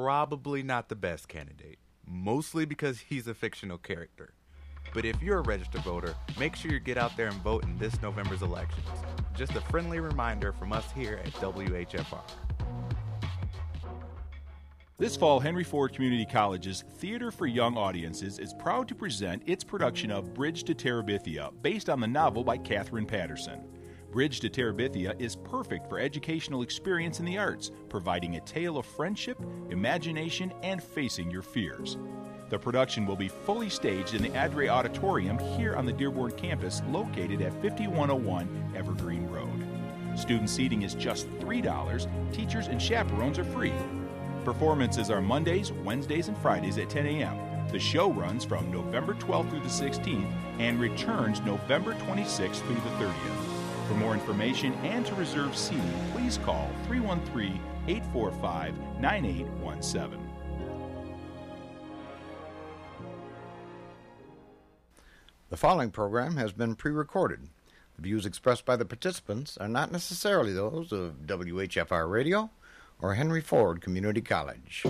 probably not the best candidate, mostly because he's a fictional character. But if you're a registered voter, make sure you get out there and vote in this November's elections. Just a friendly reminder from us here at WHFR. This fall, Henry Ford Community College's Theater for Young Audiences is proud to present its production of Bridge to Terabithia, based on the novel by Katherine Patterson. Bridge to Terabithia is perfect for educational experience in the arts, providing a tale of friendship, imagination, and facing your fears. The production will be fully staged in the Adre Auditorium here on the Dearborn campus, located at 5101 Evergreen Road. Student seating is just $3. Teachers and chaperones are free. Performances are Mondays, Wednesdays, and Fridays at 10 a.m. The show runs from November 12th through the 16th and returns November 26th through the 30th. For more information and to reserve seating, please call 313-845-9817. The following program has been pre-recorded. The views expressed by the participants are not necessarily those of WHFR Radio or Henry Ford Community College.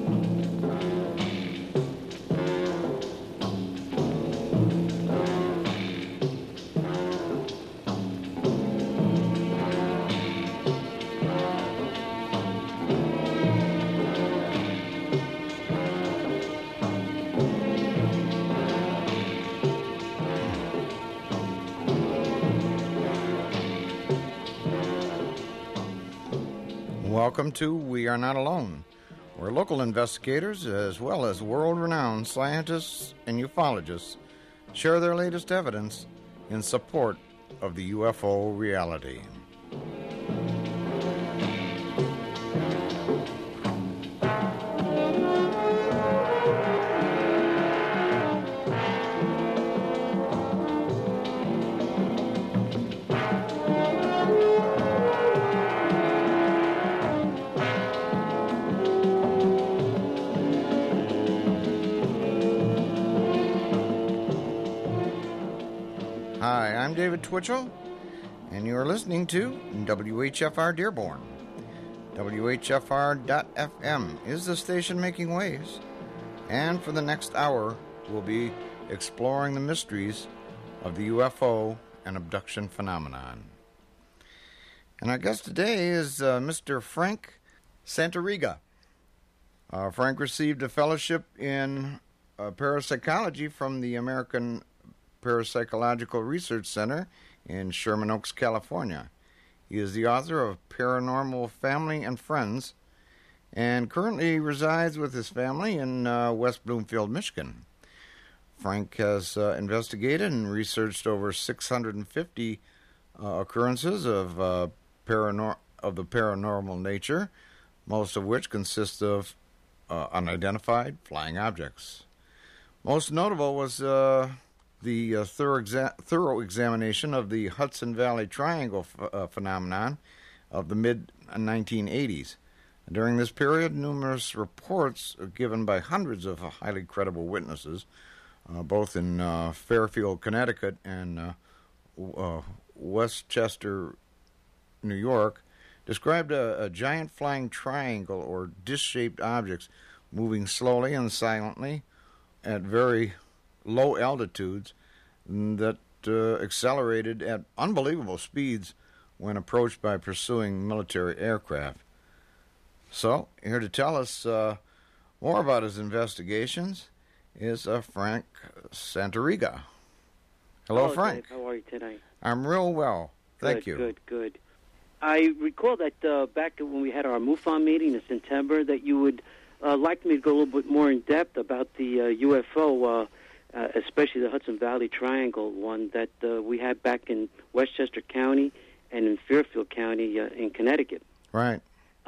Welcome to We Are Not Alone, where local investigators as well as world-renowned scientists and ufologists share their latest evidence in support of the UFO reality. Hi, I'm David Twitchell, and you are listening to WHFR Dearborn. WHFR.FM is the station making waves, and for the next hour, we'll be exploring the mysteries of the UFO and abduction phenomenon. And our guest today is Mr. Frank Santariga. Frank received a fellowship in parapsychology from the American Parapsychological Research Center in Sherman Oaks, California. He is the author of Paranormal Family and Friends and currently resides with his family in West Bloomfield, Michigan. Frank has investigated and researched over 650 occurrences of the paranormal nature, most of which consist of unidentified flying objects. Most notable was the thorough examination of the Hudson Valley Triangle phenomenon of the mid-1980s. During this period, numerous reports given by hundreds of highly credible witnesses, both in Fairfield, Connecticut, and Westchester, New York, described a giant flying triangle or disc-shaped objects moving slowly and silently at very low altitudes that accelerated at unbelievable speeds when approached by pursuing military aircraft. So, here to tell us more about his investigations is Frank Santariga. Hello, Frank. Dave. How are you tonight? I'm real well. Thank you. Good. I recall that back when we had our MUFON meeting in September that you would like me to go a little bit more in depth about the UFO, especially the Hudson Valley Triangle one that we had back in Westchester County and in Fairfield County in Connecticut. Right.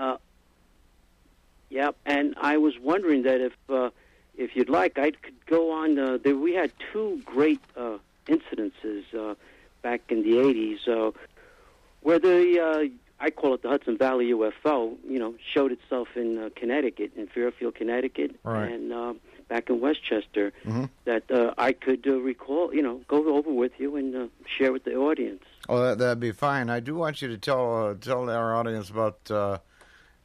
Yeah, and I was wondering that if you'd like, I could go on. We had two great incidences back in the 80s where I call it the Hudson Valley UFO, showed itself in Connecticut, in Fairfield, Connecticut, right, and back in Westchester, that I could recall, go over with you and share with the audience. Oh, that'd be fine. I do want you to tell our audience about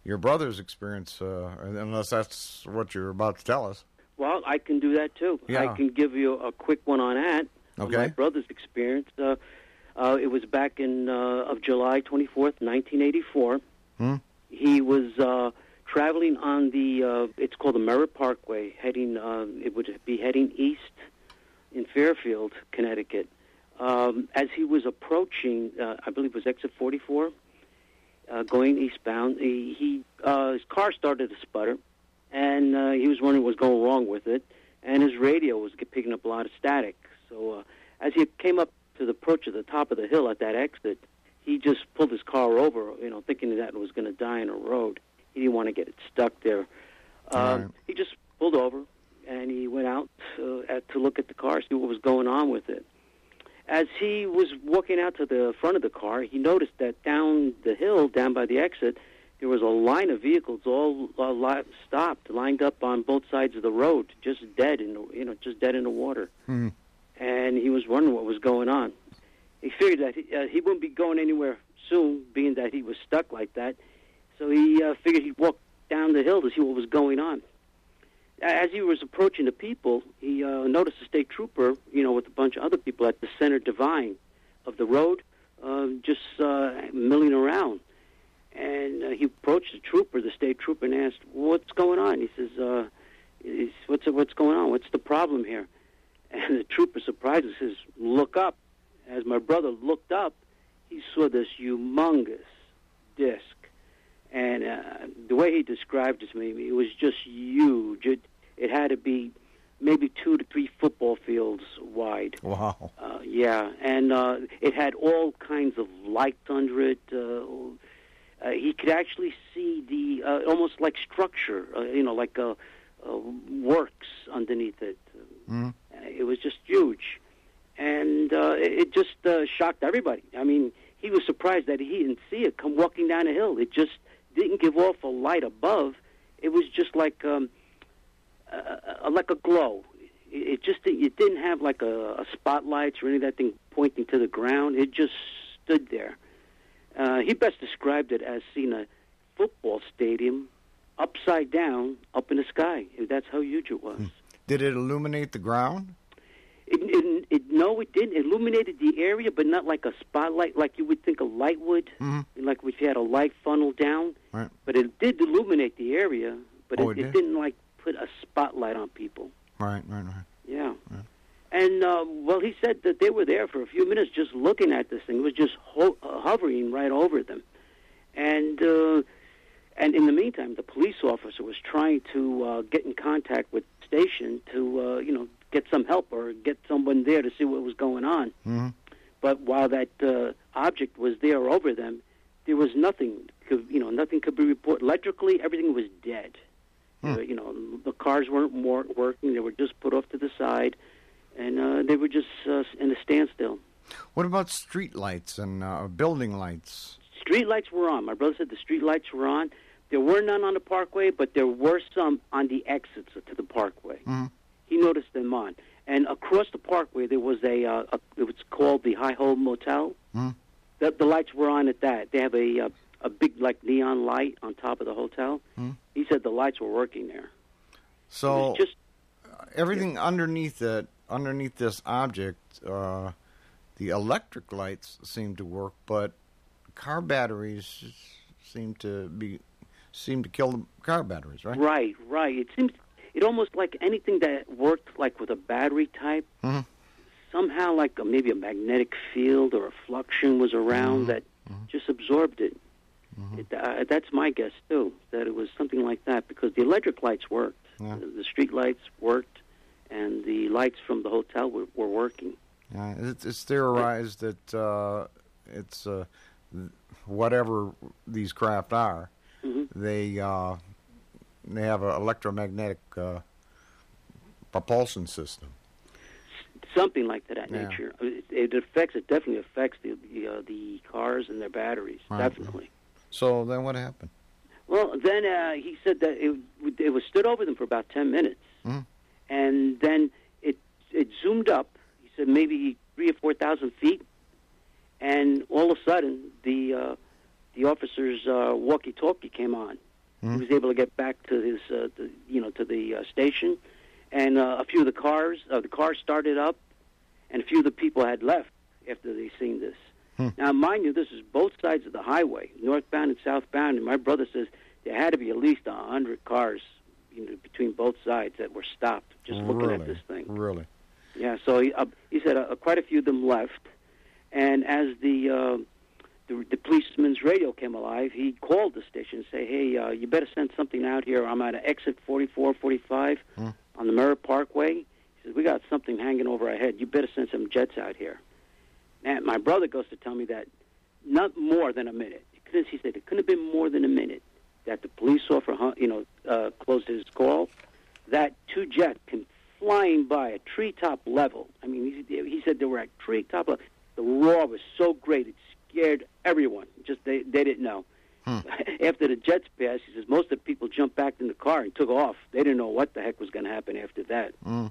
your brother's experience, unless that's what you're about to tell us. Well, I can do that too. Yeah. I can give you a quick one on that. Okay. My brother's experience. It was back in of July 24th, 1984. He was traveling on the it's called the Merritt Parkway, heading it would be heading east in Fairfield, Connecticut. As he was approaching, I believe it was exit 44, going eastbound, his car started to sputter, and he was wondering what was going wrong with it, and his radio was picking up a lot of static. So as he came up to the approach of the top of the hill at that exit, he just pulled his car over, thinking that it was going to die on a road. He didn't want to get it stuck there. Right. He just pulled over, and he went out to look at the car, see what was going on with it. As he was walking out to the front of the car, he noticed that down the hill, down by the exit, there was a line of vehicles all stopped, lined up on both sides of the road, just dead in the water. Mm-hmm. And he was wondering what was going on. He figured that he wouldn't be going anywhere soon, being that he was stuck like that. So he figured he'd walk down the hill to see what was going on. As he was approaching the people, he noticed a state trooper, with a bunch of other people at the center divide of the road, just milling around. And he approached the state trooper, and asked, "What's going on?" He says, "What's going on? What's the problem here?" And the trooper, surprised, says, "Look up." As my brother looked up, he saw this humongous disc. And the way he described it to me, it was just huge. It had to be maybe 2 to 3 football fields wide. Wow. Yeah, and it had all kinds of lights under it. He could actually see the almost like structure, like works underneath it. Mm-hmm. It was just huge. And it just shocked everybody. I mean, he was surprised that he didn't see it come walking down a hill. It just didn't give off a light above. It was just like a glow. It didn't have like a spotlights or any of that thing pointing to the ground. It just stood there. He best described it as seeing a football stadium upside down up in the sky. That's how huge it was. Did it illuminate the ground? No, it didn't. It illuminated the area, but not like a spotlight, like you would think a light would, like if you had a light funnel down. Right. But it did illuminate the area, but it it didn't like put a spotlight on people. Right. Yeah. Right. And, he said that they were there for a few minutes just looking at this thing. It was just hovering right over them. And in the meantime, the police officer was trying to get in contact with the station to, get some help or get someone there to see what was going on. Mm-hmm. But while that object was there over them, there was nothing. Nothing could be reported. Electrically, everything was dead. The cars weren't working. They were just put off to the side, and they were just in a standstill. What about street lights and building lights? Street lights were on. My brother said the street lights were on. There were none on the parkway, but there were some on the exits to the parkway. Mm-hmm. He noticed them on. And across the parkway, there was it was called the High Hole Motel. Mm-hmm. The lights were on at that. They have a big, like, neon light on top of the hotel. Mm-hmm. He said the lights were working there. So everything underneath this object, the electric lights seem to work, but car batteries seem to kill the car batteries, right? Right. It almost like anything that worked like with a battery type, somehow like maybe a magnetic field or a fluxion was around that just absorbed it. That's my guess, too, that it was something like that, because the electric lights worked. Yeah. The street lights worked, and the lights from the hotel were working. It's theorized that it's whatever these craft are, they have an electromagnetic propulsion system. Something like that nature. It definitely affects the cars and their batteries, definitely. So then what happened? Well, then he said that it was stood over them for about 10 minutes, and then it zoomed up. He said maybe 3,000 or 4,000 feet, and all of a sudden the officer's walkie-talkie came on, He was able to get back to his, to the station, and a few of the cars started up, and a few of the people had left after they seen this. Now, mind you, this is both sides of the highway, northbound and southbound, and my brother says there had to be at least 100 cars, between both sides that were stopped just looking at this thing. Really? Yeah. So he said quite a few of them left, and as the policeman's radio came alive, he called the station and say, "Hey, you better send something out here. I'm at exit 44, 45 on the Merritt Parkway." He says, "We got something hanging over our head. You better send some jets out here." And my brother goes to tell me that not more than a minute. He said it couldn't have been more than a minute that the police officer, closed his call. That 2 jets came flying by at treetop level. I mean, he said they were at treetop level. The roar was so great it scared everyone. Just they didn't know. After the jets passed, he says most of the people jumped back in the car and took off. They didn't know what the heck was going to happen after that.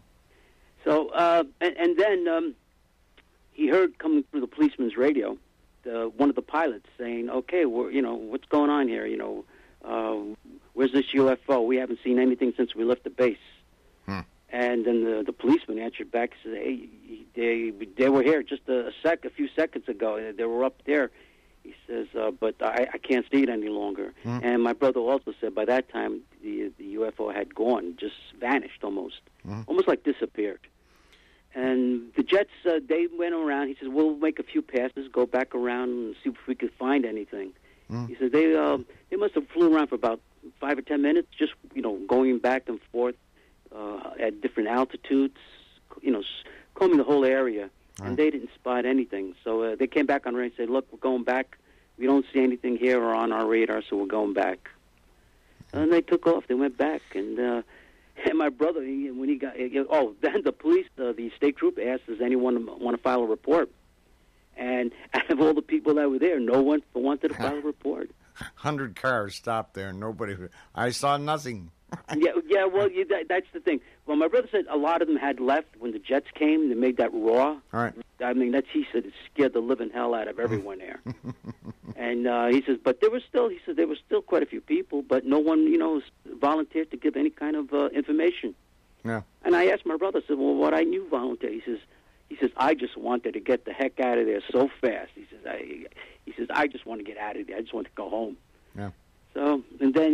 So and then he heard coming through the policeman's radio, one of the pilots saying, "Okay, what's going on here? Where's this UFO? We haven't seen anything since we left the base." And then the policeman answered back and said, "Hey, they were here just a few seconds ago. They were up there." He says, "But I can't see it any longer." And my brother also said by that time the UFO had gone, just vanished almost like disappeared. And the jets, they went around. He says, "We'll make a few passes, go back around and see if we could find anything." He said they must have flew around for about 5 or 10 minutes, just going back and forth at different altitudes, combing the whole area, and they didn't spot anything. So they came back on radar and said, "Look, we're going back. We don't see anything here or on our radar, so we're going back." And they took off. They went back, and my brother, when he got, then the police, the state trooper asked, "Does anyone want to file a report?" And out of all the people that were there, no one wanted to file a report. 100 cars stopped there, and nobody. I saw nothing. Yeah. Well, that's the thing. Well, my brother said a lot of them had left when the jets came. They made that roar. All right. I mean, he said it scared the living hell out of everyone there. And he says, but there were still quite a few people, but no one, volunteered to give any kind of information. Yeah. And I asked my brother, I said, "Well, what I knew volunteer?" He says, "I just wanted to get the heck out of there so fast." He says, "I just want to get out of there. I just want to go home." Yeah. So, and then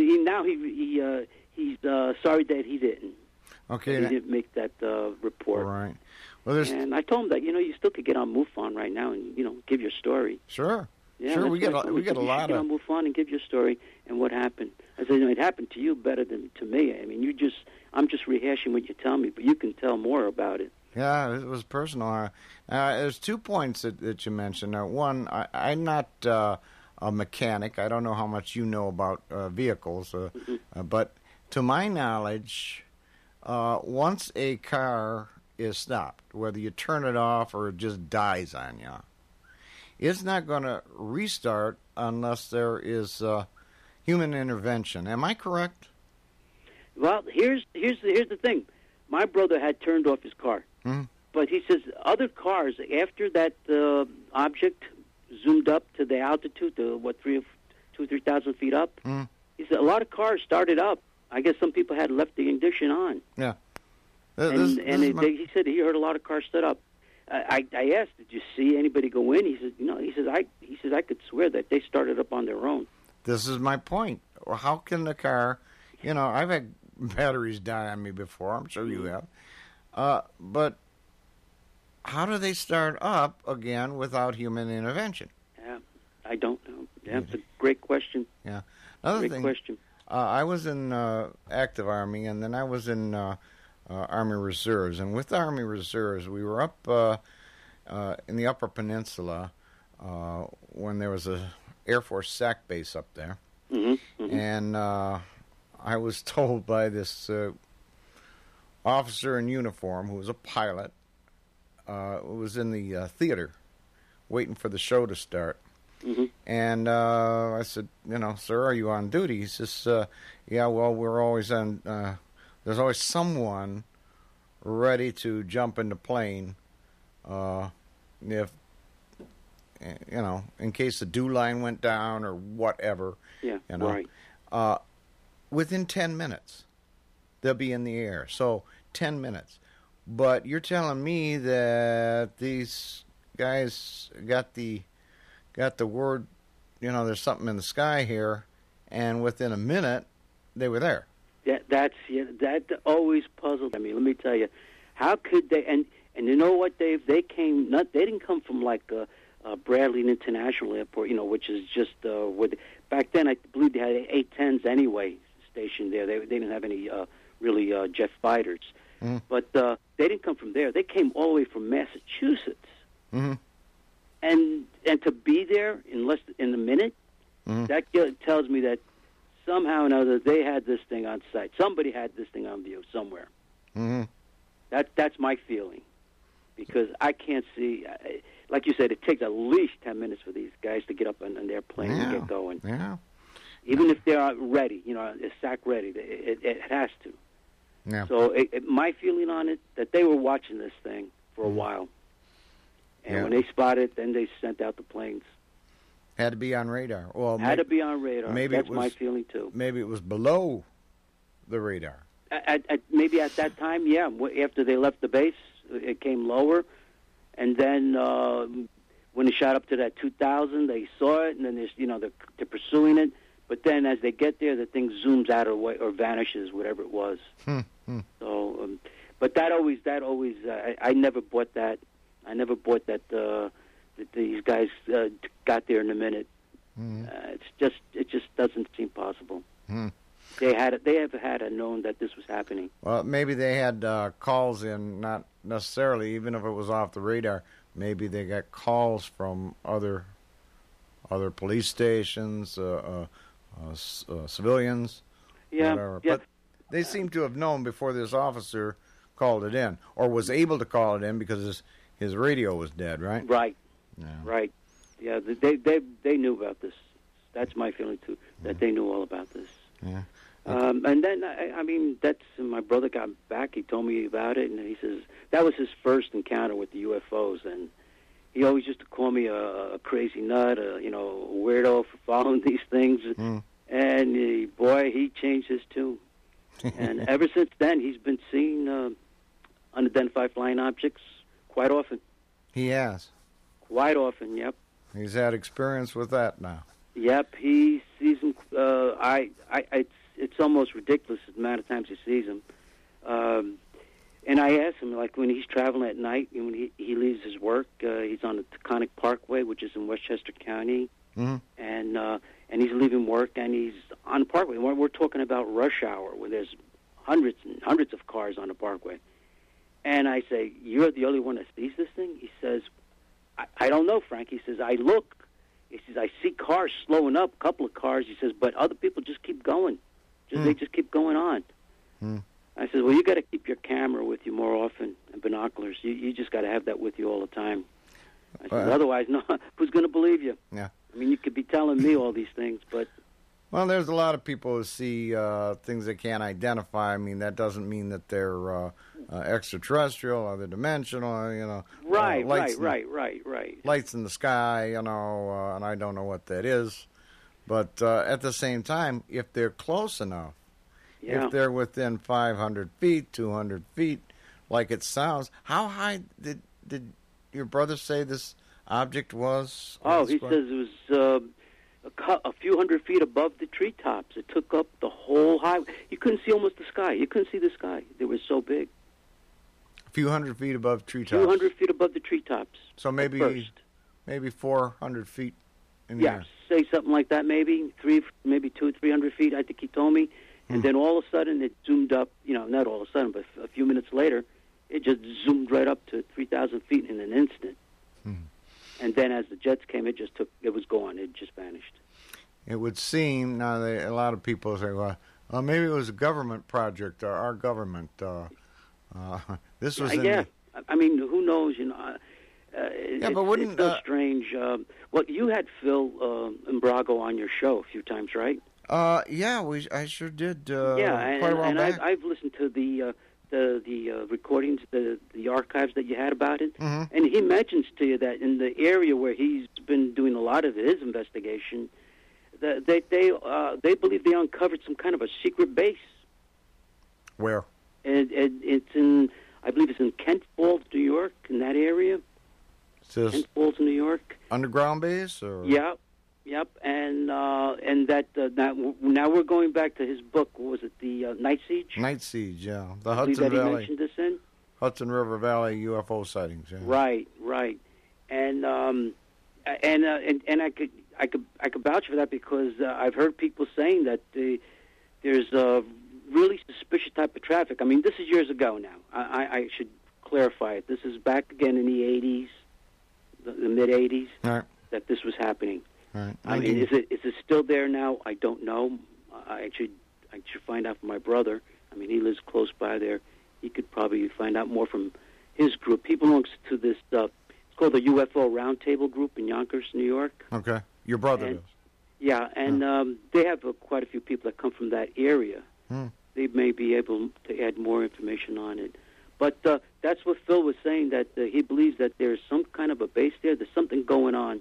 he's sorry that he didn't. Okay. He didn't make that report. Right. Well, and I told him that you still could get on MUFON right now and give your story. Sure. Yeah, sure. We get a lot get on MUFON and give your story and what happened. I said, it happened to you better than to me. I mean, I'm just rehashing what you tell me, but you can tell more about it. Yeah, it was personal. There's 2 points that you mentioned. One, I'm not a mechanic. I don't know how much you know about vehicles, but to my knowledge, once a car is stopped, whether you turn it off or it just dies on you, it's not going to restart unless there is human intervention. Am I correct? Well, here's the thing. My brother had turned off his car, but he says other cars, after that object zoomed up to the altitude, to 3,000 feet up, he said a lot of cars started up. I guess some people had left the ignition on. Yeah. He said he heard a lot of cars stood up. I asked, "Did you see anybody go in?" He said, "No." He says, I could swear that they started up on their own. This is my point. How can the car, I've had batteries die on me before. I'm sure you have. But how do they start up again without human intervention? Yeah, I don't know. Yeah, it's a great question. Yeah. Another great question. I was in active Army, and then I was in Army Reserves. And with Army Reserves, we were up in the Upper Peninsula when there was a Air Force SAC base up there. And I was told by this officer in uniform who was a pilot, who was in the theater waiting for the show to start. And I said, "Sir, are you on duty?" He says, "Yeah, well, we're always on, there's always someone ready to jump in the plane if, in case the dew line went down or whatever." Yeah, right. within 10 minutes, they'll be in the air. So 10 minutes. But you're telling me that these guys got the word, there's something in the sky here, and within a minute, they were there. That always puzzled me. Let me tell you, how could they? And you know what, Dave? They didn't come from like Bradley International Airport, which is just back then I believe they had A-10s anyway stationed there. They didn't have any really jet fighters, but they didn't come from there. They came all the way from Massachusetts, and to be there in a minute, that tells me that somehow or another they had this thing on site. Somebody had this thing on view somewhere. That's my feeling, because I can't see. Like you said, it takes at least 10 minutes for these guys to get up on their plane and get going. Yeah. Even if they're ready, it's SAC ready, it has to. Yeah. So my feeling on it, that they were watching this thing for a while. And when they spotted it, then they sent out the planes. Had to be on radar. Well, had to be on radar. Maybe That's my feeling, too. Maybe it was below the radar. Maybe at that time, yeah. After they left the base, it came lower. And then when they shot up to that 2,000, they saw it, and then they're pursuing it. But then as they get there, the thing zooms out or vanishes, whatever it was. So, but that always, I never bought that. I never bought that these guys got there in a minute. It just doesn't seem possible. They have had known that this was happening. Well, maybe they had calls in, not necessarily, even if it was off the radar. Maybe they got calls from other police stations, civilians. Yeah, whatever. yeah. But they seem to have known before this officer called it in, or was able to call it in because his radio was dead, right? Right. Yeah. Right. Yeah, they knew about this. That's my feeling too. That they knew all about this. Yeah. And then, that's my brother got back. He told me about it, and he says that was his first encounter with the UFOs. And he always used to call me a crazy nut, a weirdo for following these things. And he changed his tune. And ever since then, he's been seeing unidentified flying objects quite often. He has. Quite often, yep. He's had experience with that now. Yep, he sees them. It's almost ridiculous the amount of times he sees them. And I asked him, like when he's traveling at night, when he leaves his work, he's on the Taconic Parkway, which is in Westchester County, and he's leaving work and he's on the Parkway. We're talking about rush hour, where there's hundreds and hundreds of cars on the Parkway. And I say, "You're the only one that sees this thing?" He says, I don't know, Frank. He says, "I look." He says, "I see cars slowing up, a couple of cars." He says, "But other people just keep going. They just keep going on." I said, "Well, you got to keep your camera with you more often and binoculars. You just got to have that with you all the time." I said, "Otherwise, no, who's going to believe you?" Yeah. I mean, you could be telling me all these things, but... Well, there's a lot of people who see things they can't identify. I mean, that doesn't mean that they're extraterrestrial, other dimensional, Right. Lights in the sky, and I don't know what that is. But at the same time, if they're close enough, if they're within 500 feet, 200 feet, like it sounds, how high did your brother say this object was? Oh, he says it was a few hundred feet above the treetops. It took up the whole highway. You couldn't see almost the sky. You couldn't see the sky. They were so big. A few hundred feet above treetops. 200 feet above the treetops. So maybe 400 feet in the air. Say something like that. Maybe 200-300 feet. I think he told me. And then all of a sudden it zoomed up. Not all of a sudden, but a few minutes later, it just zoomed right up to 3,000 feet in an instant. And then as the jets came, it was gone. It just vanished. It would seem, now a lot of people say, well, maybe it was a government project, or our government. This was I mean, who knows, but wouldn't... It's so strange. Well, you had Phil Imbrago on your show a few times, right? I sure did quite a while back. I've listened to the recordings, the archives that you had about it, and he mentions to you that in the area where he's been doing a lot of his investigation, they believe they uncovered some kind of a secret base. Where? And it's in, I believe it's in Kent Falls, New York, in that area. Is this Kent Falls, New York. underground base? Or? Yep. And that now we're going back to his book. What was it, the Night Siege? Night Siege, yeah. The I believe Hudson that he Valley. mentioned this in. Hudson River Valley UFO sightings, yeah. Right. And I could vouch for that because I've heard people saying that there's a really suspicious type of traffic. I mean, this is years ago now. I should clarify it. This is back again in the 80s, the mid 80s, Right. that this was happening. Right. I mean, is it still there now? I don't know. I should find out from my brother. I mean, he lives close by there. He could probably find out more from his group. He belongs to this. It's called the UFO Roundtable Group in Yonkers, New York. Okay. Your brother And- does. Yeah, and they have quite a few people that come from that area. They may be able to add more information on it. But that's what Phil was saying, that he believes that there's some kind of a base there. There's something going on.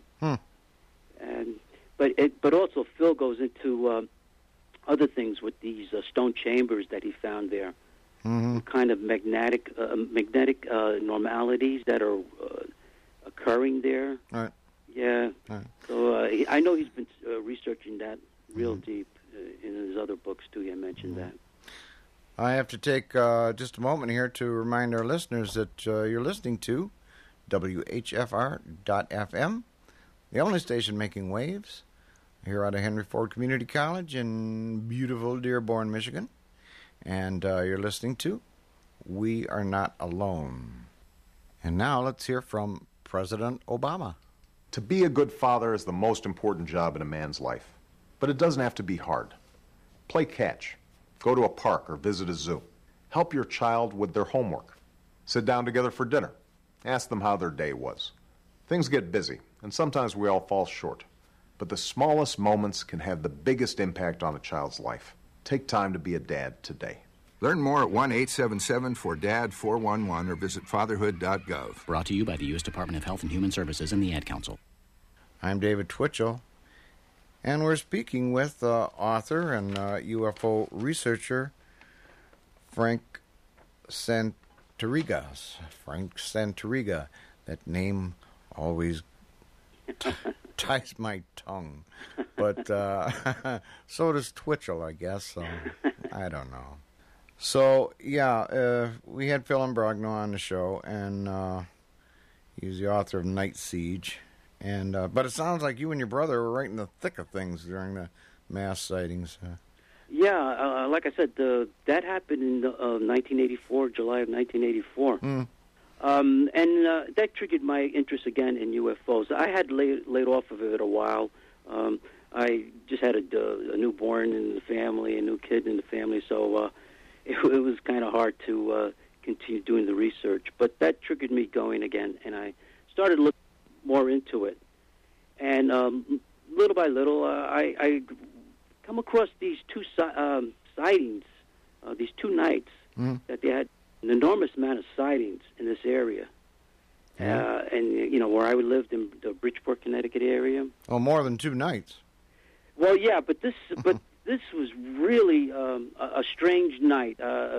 But also Phil goes into other things with these stone chambers that he found there. Kind of magnetic normalities that are occurring there. Right. Yeah. Right. So I know he's been researching that real deep in his other books too. He mentioned that. I have to take just a moment here to remind our listeners that you're listening to WHFR.FM, the only station making waves, here out of Henry Ford Community College in beautiful Dearborn, Michigan. And you're listening to We Are Not Alone. And now let's hear from President Obama. To be a good father is the most important job in a man's life. But it doesn't have to be hard. Play catch. Go to a park or visit a zoo. Help your child with their homework. Sit down together for dinner. Ask them how their day was. Things get busy, and sometimes we all fall short. But the smallest moments can have the biggest impact on a child's life. Take time to be a dad today. Learn more at 1-877-4DAD-411 or visit fatherhood.gov. Brought to you by the U.S. Department of Health and Human Services and the Ad Council. I'm David Twitchell, and we're speaking with author and UFO researcher Frank Santoriga. Frank Santoriga. That name always ties my tongue. But so does Twitchell, I guess. So I don't know. So, yeah, we had Phil Imbrogno on the show, and he's the author of Night Siege. And but it sounds like you and your brother were right in the thick of things during the mass sightings. Yeah, like I said, that happened in 1984, July of 1984. And that triggered my interest again in UFOs. I had laid off of it a while. I just had a newborn in the family, a new kid in the family, so it was kind of hard to continue doing the research. But that triggered me going again, and I started looking more into it. And little by little, I come across these two sightings, these two nights, that they had an enormous amount of sightings in this area. And, you know, where I lived in the Bridgeport, Connecticut area. Oh, more than 2 nights. Well, yeah, but this was really a strange night.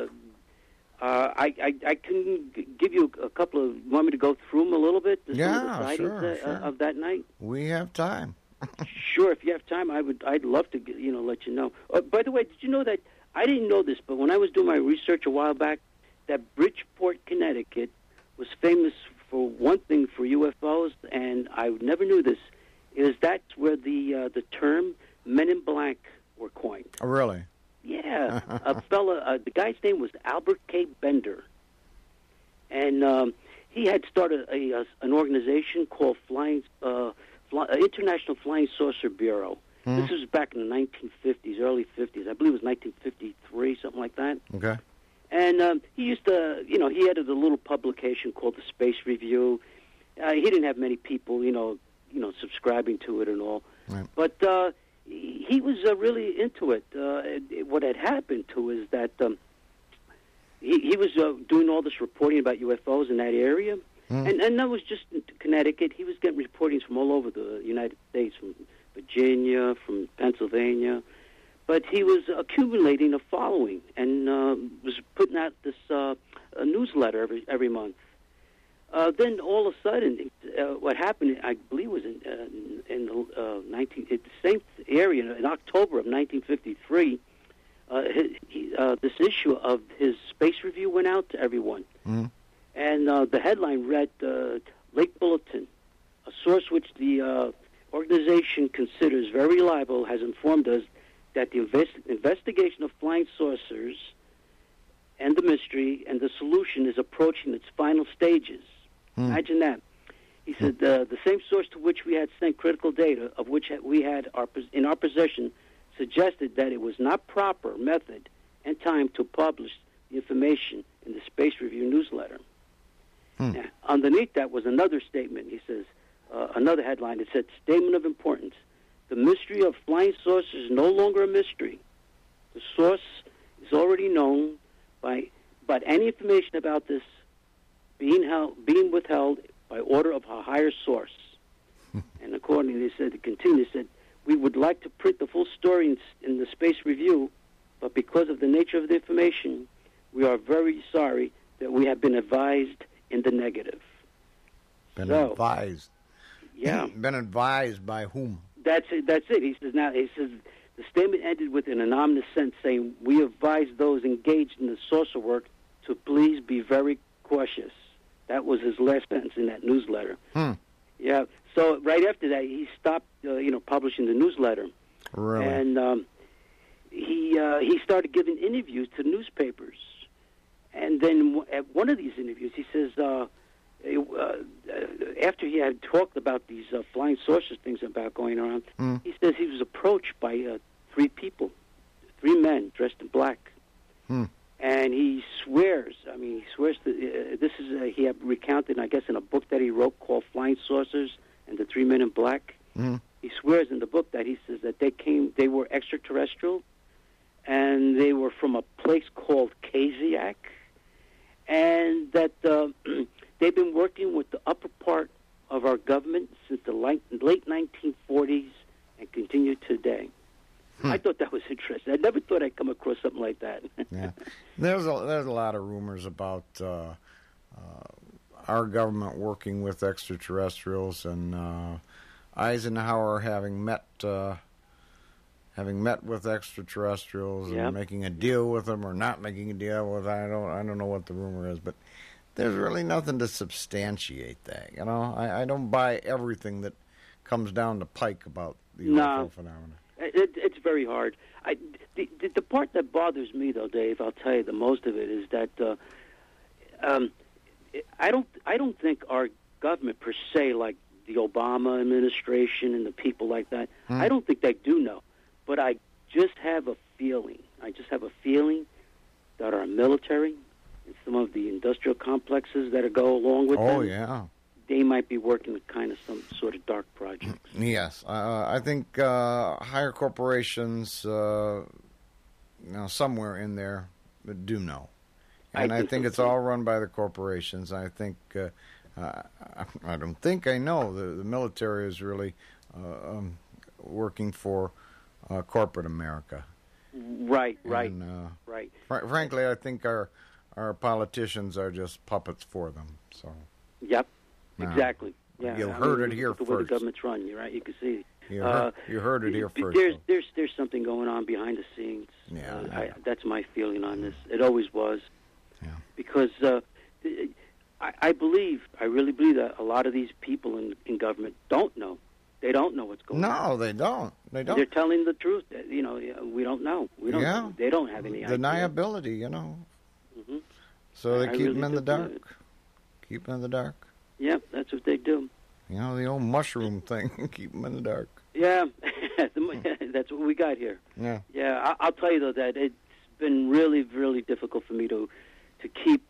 I can give you a couple of. You want me to go through them a little bit? Some of the sightings sure. of that night. We have time. Sure, if you have time, I'd love to let you know. By the way, did you know that I didn't know this, but when I was doing my research a while back, that Bridgeport, Connecticut, was famous for one thing for UFOs, and I never knew this. Is that's where the term Men in Black were coined. Oh, really? Yeah, a fella. The guy's name was Albert K. Bender, and he had started an organization called International Flying Saucer Bureau. This was back in the 1950s, early 50s. I believe it was 1953, something like that. Okay. And he used to, he edited a little publication called the Space Review. He didn't have many people, subscribing to it and all. Right. But he was really into it. What had happened to is that he was doing all this reporting about UFOs in that area, and that was just in Connecticut. He was getting reportings from all over the United States, from Virginia, from Pennsylvania. But he was accumulating a following and was putting out this a newsletter every month. Then all of a sudden, what happened, I believe, was in the same area in October of 1953. This issue of his space review went out to everyone, and the headline read, "Lake Bulletin, a source which the organization considers very reliable, has informed us that the investigation of flying saucers and the mystery and the solution is approaching its final stages." Imagine that. He said the same source to which we had sent critical data, of which we had in our possession, suggested that it was not proper method and time to publish the information in the Space Review newsletter. Now, underneath that was another statement. He says, another headline, it said, "Statement of importance. The mystery of flying saucers is no longer a mystery. The source is already known, but any information about this being withheld by order of a higher source." And accordingly, they said, "We would like to print the full story in the Space Review, but because of the nature of the information, we are very sorry that we have been advised in the negative." Advised? Yeah. Been advised by whom? That's it. He says the statement ended with an anonymous sentence saying, "We advise those engaged in the saucer work to please be very cautious." That was his last sentence in that newsletter. Yeah. So right after that, he stopped, publishing the newsletter. Really? And he started giving interviews to newspapers. And then at one of these interviews, he says, after he had talked about these flying saucers things about going around, he says he was approached by three men dressed in black. And he swears, that this is, he had recounted, I guess, in a book that he wrote called Flying Saucers and the Three Men in Black. He swears in the book that he says that they were extraterrestrial, and they were from a place called Kaziak, and that they've been working with the upper part of our government since the late 1940s and continue today. I thought that was interesting. I never thought I'd come across something like that. Yeah, there's a lot of rumors about our government working with extraterrestrials, and Eisenhower having met with extraterrestrials and making a deal with them or not making a deal with. I don't know what the rumor is, but there's really nothing to substantiate that. I don't buy everything that comes down the pike about the UFO phenomenon. It's very hard. The part that bothers me, though, Dave, I'll tell you, the most of it is that I don't think our government per se, like the Obama administration and the people like that, I don't think they do know. But I just have a feeling. That our military and some of the industrial complexes that go along with them, they might be working with kind of some sort of dark projects. Yes, I think higher corporations, somewhere in there, do know, and I think it's all run by the corporations. I think I don't think I know the military is really working for corporate America. Right. Frankly, I think our politicians are just puppets for them. So. Yep. Exactly. Yeah. You heard it here first. The way the government's run, you're right. You can see. You heard it here first. There's something going on behind the scenes. Yeah. That's my feeling on this. It always was. Yeah. Because I really believe that a lot of these people in government don't know. They don't know what's going on. No, they don't. They're telling the truth. We don't know. We don't. Yeah. They don't have any idea. Deniability, Mm-hmm. So they keep really them in the do dark. Keep them in the dark. Yep, that's what they do. The old mushroom thing. Keep them in the dark. Yeah, that's what we got here. Yeah. Yeah, I'll tell you, though, that it's been really, really difficult for me to keep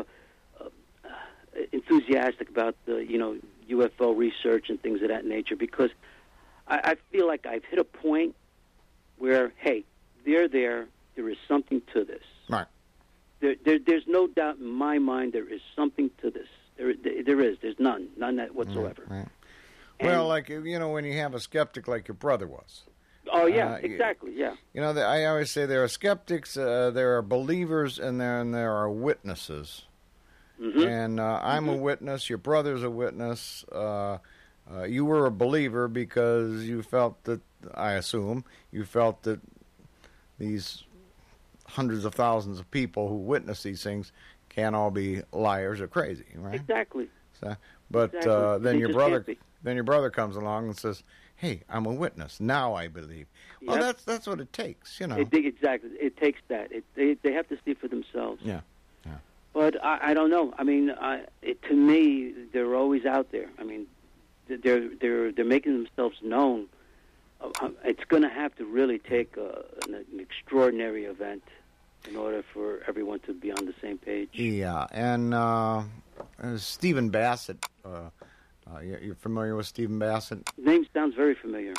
enthusiastic about the, UFO research and things of that nature, because I feel like I've hit a point where, hey, they're there. There is something to this. Right. There's no doubt in my mind there is something to this. There is. There's none whatsoever. Right. Well, like, when you have a skeptic like your brother was. Oh, yeah, exactly, yeah. I always say there are skeptics, there are believers, and then there are witnesses. Mm-hmm. And I'm a witness, your brother's a witness. You were a believer because you felt that, I assume, you felt that these hundreds of thousands of people who witness these things can't all be liars or crazy, right? Exactly. So, but Exactly. then They your just brother, can't be. then your brother comes along and says, "Hey, I'm a witness. Now I believe." Well, Yep. that's what it takes, Exactly. It takes that. They have to see for themselves. Yeah. But I don't know. I mean, to me, they're always out there. I mean, they're making themselves known. It's going to have to really take an extraordinary event in order for everyone to be on the same page. Yeah, and Stephen Bassett. You're familiar with Stephen Bassett? Name sounds very familiar.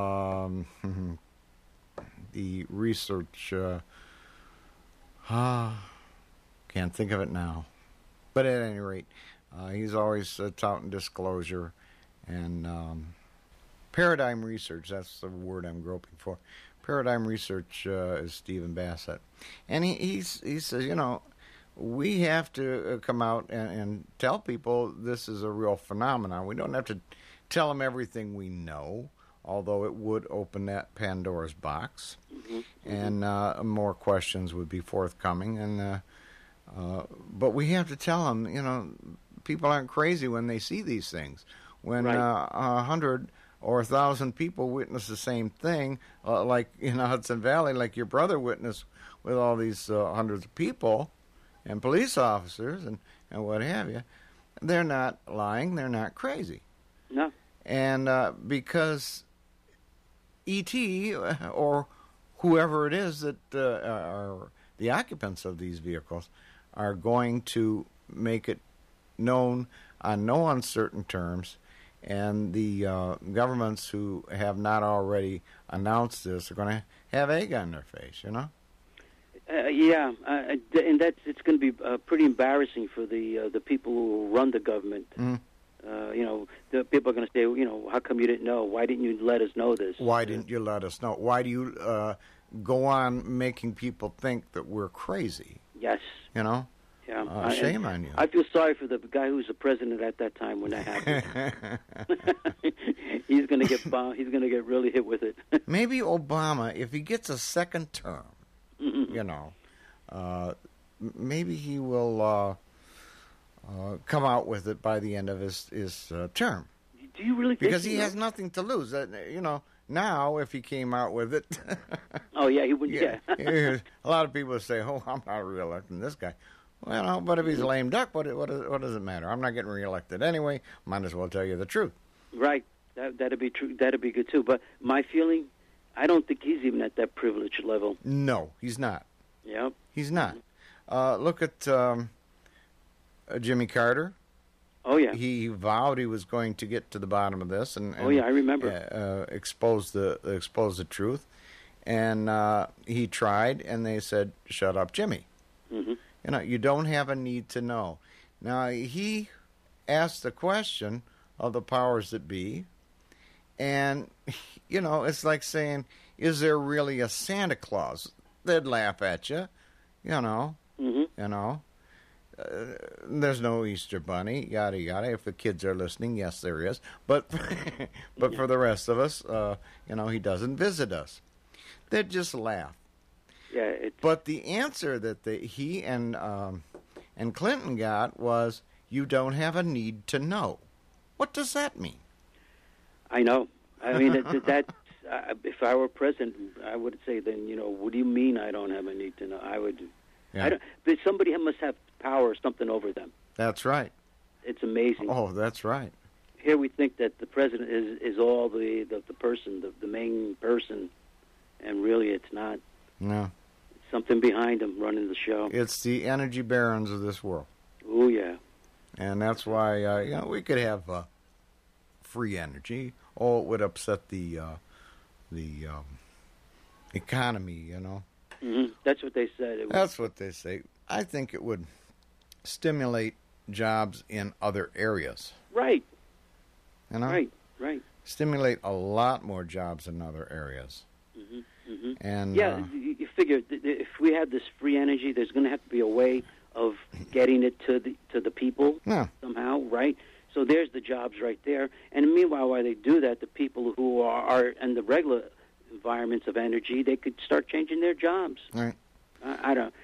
The research. Can't think of it now. But at any rate, he's always touting disclosure and paradigm research. That's the word I'm groping for. Paradigm research is Stephen Bassett. And he says, we have to come out and tell people this is a real phenomenon. We don't have to tell them everything we know, although it would open that Pandora's box. Mm-hmm. And more questions would be forthcoming. And but we have to tell them, people aren't crazy when they see these things. When 100 or 1,000 people witness the same thing, like in Hudson Valley, like your brother witnessed with all these hundreds of people and police officers and what have you, they're not lying, they're not crazy. No. And because E.T. or whoever it is that are the occupants of these vehicles are going to make it known on no uncertain terms, and the governments who have not already announced this are going to have egg on their face, and it's going to be pretty embarrassing for the people who run the government. Mm. The people are going to say, how come you didn't know? Why didn't you let us know this? Why didn't you let us know? Why do you go on making people think that we're crazy? Yes. Yeah. Shame on you. I feel sorry for the guy who was the president at that time when that happened. He's going to get bombed. He's going to get really hit with it. Maybe Obama, if he gets a second term, maybe he will come out with it by the end of his term. Do you really think because he has nothing to lose. Now if he came out with it. Oh, yeah, he would. Yeah. A lot of people say, "Oh, I'm not reelecting this guy." Well, but if he's a lame duck, what does it matter? I'm not getting reelected anyway. Might as well tell you the truth. Right. That'd be true. That'd be good too. But my feeling, I don't think he's even at that privilege level. No, he's not. Yeah. He's not. Look at Jimmy Carter. Oh, yeah. He vowed he was going to get to the bottom of this, and oh, yeah, I remember. Expose the truth, and he tried, and they said, "Shut up, Jimmy." Mm-hmm. You don't have a need to know. Now he asked the question of the powers that be, and it's like saying, "Is there really a Santa Claus?" They'd laugh at you, Mm-hmm. There's no Easter Bunny, yada yada. If the kids are listening, yes, there is. But for the rest of us, he doesn't visit us. They'd just laugh. Yeah. But the answer that he and Clinton got was, "You don't have a need to know." What does that mean? I know. I mean that. If I were president, I would say, then what do you mean I don't have a need to know? I would. Yeah. But somebody must have power or something over them. That's right. It's amazing. Oh, that's right. Here we think that the president is all the person, the main person, and really it's not. No. It's something behind him running the show. It's the energy barons of this world. Oh, yeah. And that's why we could have free energy. Oh, it would upset the economy, Mm-hmm. That's what they said. That's what they say. I think it would stimulate jobs in other areas. Right. Right. right. Stimulate a lot more jobs in other areas. And you figure if we have this free energy, there's going to have to be a way of getting it to the people somehow, right? So there's the jobs right there. And meanwhile, while they do that, the people who are in the regular environments of energy, they could start changing their jobs. Right. I don't.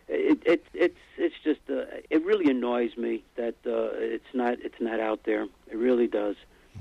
It's just it really annoys me that it's not out there. It really does.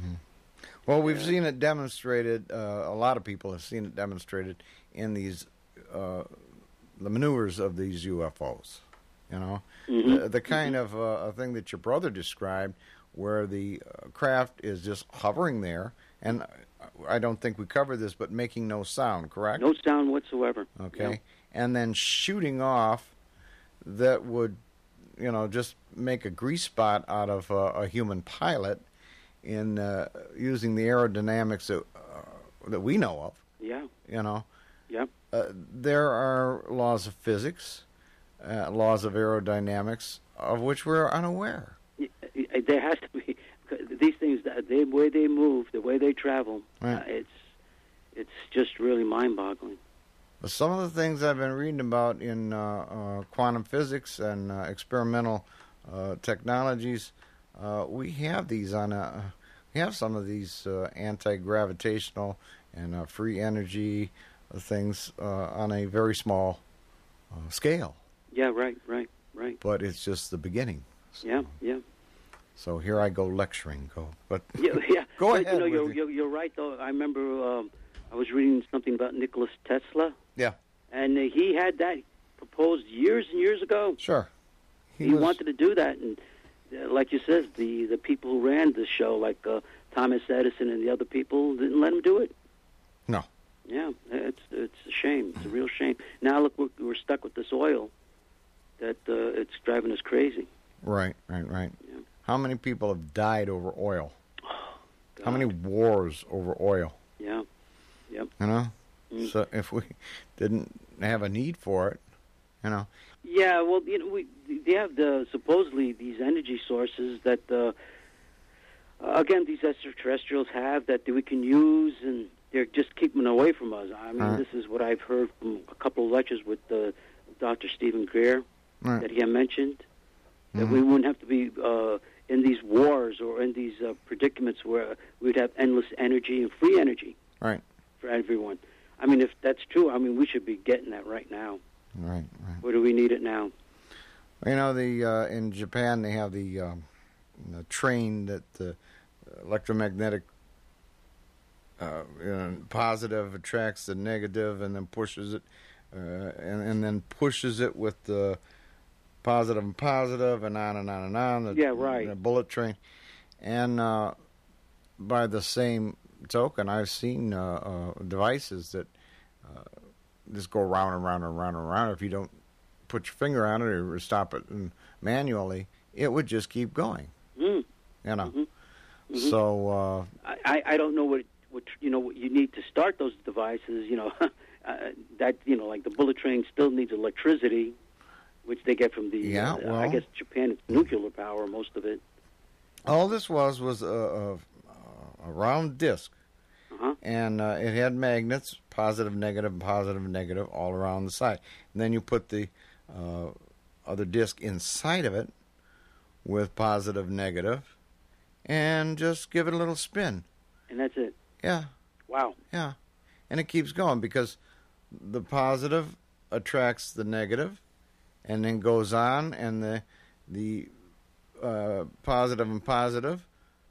Well, we've seen it demonstrated. A lot of people have seen it demonstrated in these the maneuvers of these UFOs. You know, the kind of thing that your brother described, where the craft is just hovering there, and I don't think we covered this, but making no sound. Correct? No sound whatsoever. Okay, yeah. And then shooting off, that would, just make a grease spot out of a human pilot. In using the aerodynamics that we know of. Yeah. Yep. There are laws of physics, laws of aerodynamics, of which we're unaware. There has to be. These things, the way they move, the way they travel, right. It's just really mind-boggling. Some of the things I've been reading about in quantum physics and experimental technologies, we have these we have some of these anti-gravitational and free energy things on a very small scale. Yeah, right. But it's just the beginning. So, yeah. So here I go lecturing. But yeah. Go ahead. You're right though. I remember I was reading something about Nikola Tesla. Yeah. And he had that proposed years and years ago. Sure. He wanted to do that, and like you said, the people who ran the show, like Thomas Edison and the other people, didn't let him do it. No. Yeah, it's a shame. It's a real shame. Now look, we're stuck with this oil that it's driving us crazy. Right. Yeah. How many people have died over oil? Oh, God. How many wars over oil? Yeah. Yep. So if we didn't have a need for it, Yeah, well, they have supposedly these energy sources that, again, these extraterrestrials have that we can use, and they're just keeping away from us. I mean, This is what I've heard from a couple of lectures with Dr. Stephen Greer that he had mentioned, that we wouldn't have to be in these wars or in these predicaments where we'd have endless energy and free energy for everyone. I mean, if that's true, we should be getting that right now. Right. Where do we need it now? In Japan they have the train that the electromagnetic positive attracts the negative, and then pushes it, and then pushes it with the positive and positive, and on and on and on. The bullet train, and by the same token, I've seen devices that just go round and round and round and round. If you don't put your finger on it or stop it manually, it would just keep going. So I don't know what you need to start those devices. That like the bullet train still needs electricity, which they get from the I guess Japan, it's nuclear power, most of it. All this was a round disc. And it had magnets, positive, negative, all around the side. And then you put the other disc inside of it with positive, negative, and just give it a little spin. And that's it. Yeah. Wow. Yeah. And it keeps going because the positive attracts the negative, and then goes on, and the positive and positive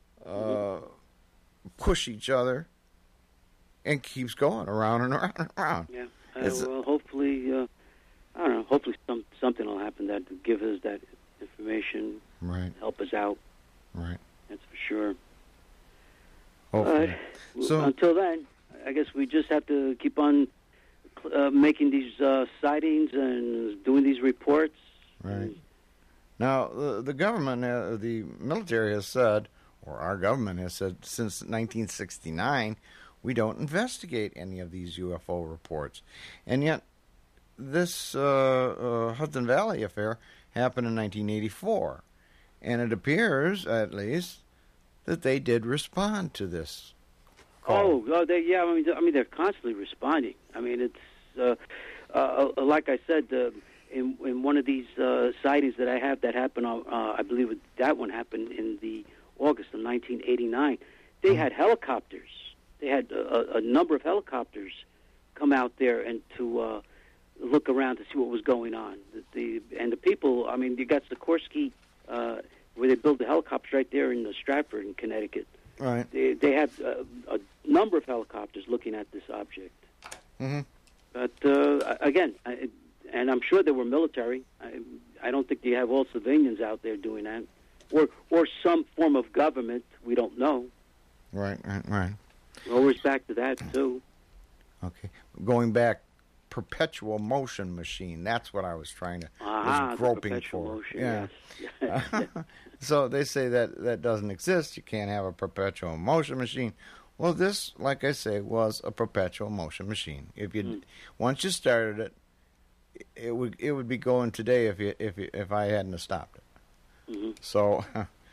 push each other. And keeps going around and around and around. Yeah. Well, hopefully, I don't know. Hopefully, something will happen that will give us that information. Right. Help us out. Right. That's for sure. Hopefully. So until then, I guess we just have to keep on making these sightings and doing these reports. Right. Now, the government, the military has said, or our government has said, since 1969. We don't investigate any of these UFO reports. And yet, this Hudson Valley affair happened in 1984. And it appears, at least, that they did respond to this Oh, call. I mean, they're constantly responding. I mean, it's like I said, in one of these sightings that I have that happened on, I believe that one happened in the August of 1989. They had helicopters. They had a number of helicopters come out there and to look around to see what was going on. And the people, I mean, you got Sikorsky, where they build the helicopters right there in Stratford, in Connecticut. Right. They had a number of helicopters looking at this object. Mm-hmm. But again, and I'm sure they were military. I don't think you have all civilians out there doing that, or some form of government. We don't know. Right. Always back to that too. Okay. Going back, perpetual motion machine. That's what I was trying to was groping perpetual for. motion, Yeah. yes. So they say that doesn't exist. You can't have a perpetual motion machine. Well, this, like I say, was a perpetual motion machine. If you once you started it, it would be going today if I hadn't have stopped it. Mm-hmm. So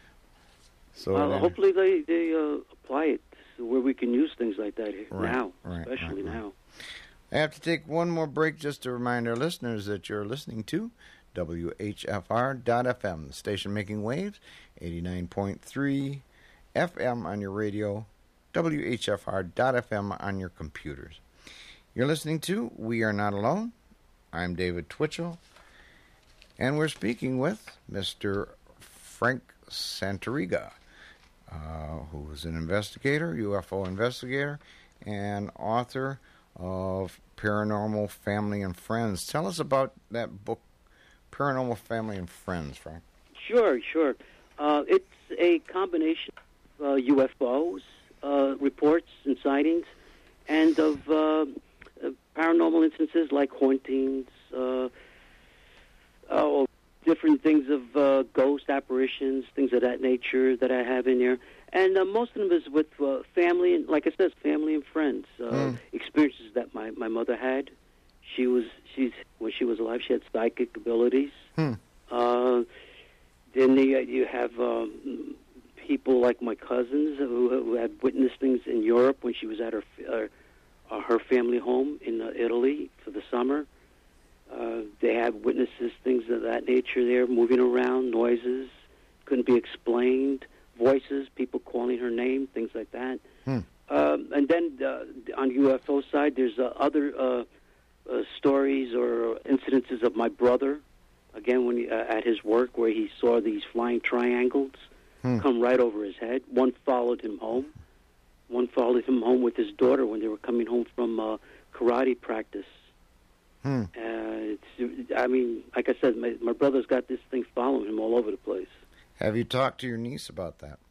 Hopefully they apply it to where we can use things like that here now, right, especially right. now. I have to take one more break just to remind our listeners that you're listening to WHFR.FM, the station making waves, 89.3 FM on your radio, WHFR.FM on your computers. You're listening to We Are Not Alone. I'm David Twitchell, and we're speaking with Mr. Frank Santoriga, who is an investigator, UFO investigator, and author of Paranormal Family and Friends. Tell us about that book, Paranormal Family and Friends, Frank. Sure. It's a combination of UFOs, reports and sightings, and of paranormal instances like hauntings, different things of ghost apparitions, things of that nature that I have in there. And most of them is with family, and like I said, family and friends. Experiences that my mother had. When she was alive, she had psychic abilities. Then you have people like my cousins who had witnessed things in Europe when she was at her family home in Italy for the summer. They had witnesses, things of that nature there, moving around, noises, couldn't be explained, voices, people calling her name, things like that. And then on the UFO side, there's other stories or incidences of my brother, again, when at his work, where he saw these flying triangles come right over his head. One followed him home. One followed him home with his daughter when they were coming home from karate practice. I mean, like I said, my brother's got this thing following him all over the place. Have you talked to your niece about that?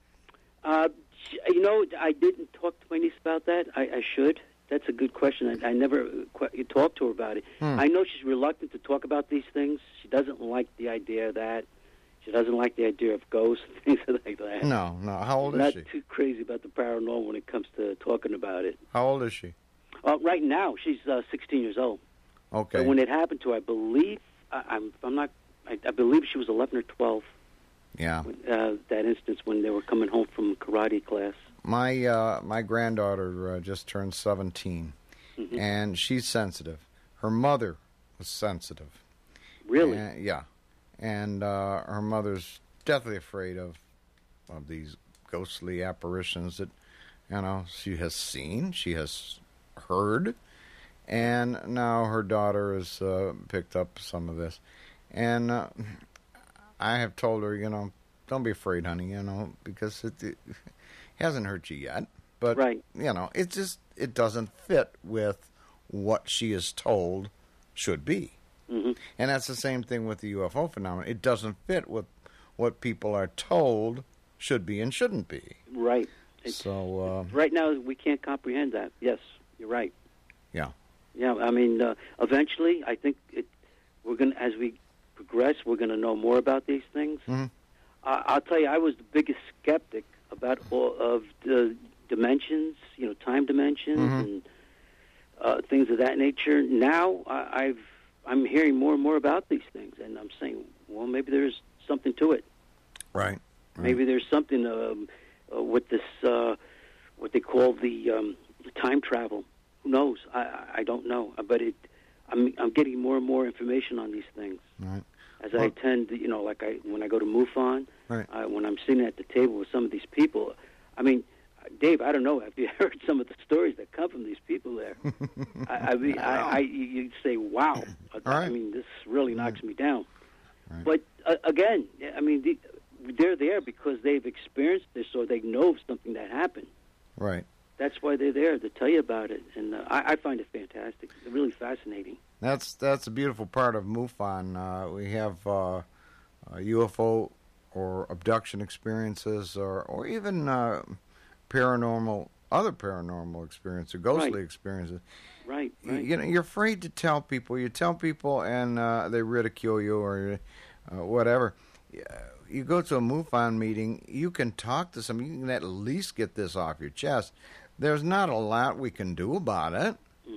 I didn't talk to my niece about that. I should. That's a good question. I never talked to her about it. I know she's reluctant to talk about these things. She doesn't like the idea of that. She doesn't like the idea of ghosts, things like that. No. How old is she? Not too crazy about the paranormal when it comes to talking about it. How old is she? Right now, she's 16 years old. Okay. But when it happened to her, I believe I believe she was 11 or 12. Yeah. That instance when they were coming home from karate class. My granddaughter just turned 17, and she's sensitive. Her mother was sensitive. Really? Yeah. And her mother's deathly afraid of these ghostly apparitions that, she has seen, she has heard, and now her daughter has picked up some of this. And I have told her, don't be afraid, honey, because it hasn't hurt you yet. But, right. It doesn't fit with what she is told should be. And that's the same thing with the UFO phenomenon. It doesn't fit with what people are told should be and shouldn't be. Right. Right now, we can't comprehend that. Yes, you're right. Yeah. Yeah, I mean, eventually, I think we're going to, as we progress, we're going to know more about these things. I'll tell you, I was the biggest skeptic about all of the dimensions, time dimensions and things of that nature. Now, I'm hearing more and more about these things, and I'm saying, well, maybe there's something to it. Right. Maybe there's something with this what they call the time travel. Who knows? I don't know, but I'm getting more and more information on these things. Right. As I attend, when I go to MUFON, right. When I'm sitting at the table with some of these people, I mean, Dave, I don't know. Have you heard some of the stories that come from these people there? You say, wow. I mean, this really knocks me down. Right. But again, I mean, they're there because they've experienced this or they know of something that happened. Right. That's why they're there, to tell you about it. And I find it fantastic. It's really fascinating. That's a beautiful part of MUFON. We have UFO or abduction experiences or even other paranormal experiences, or ghostly experiences. Right. You're afraid to tell people. You tell people and they ridicule you or whatever. You go to a MUFON meeting, you can talk to somebody. You can at least get this off your chest. There's not a lot we can do about it,